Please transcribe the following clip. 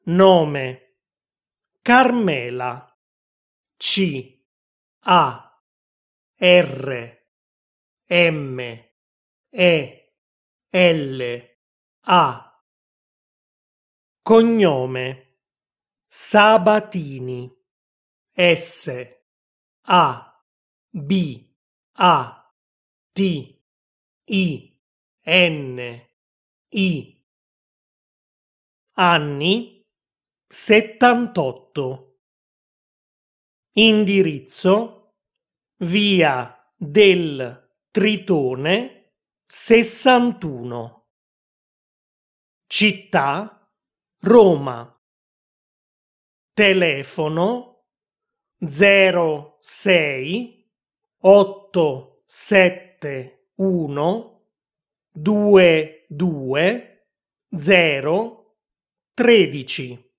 Nome: Carmela. Carmela. Cognome: Sabatini. Sabatini. Anni: 78. Indirizzo: via del Tritone 61. Città: Roma. Telefono: 06 871 22 0 13.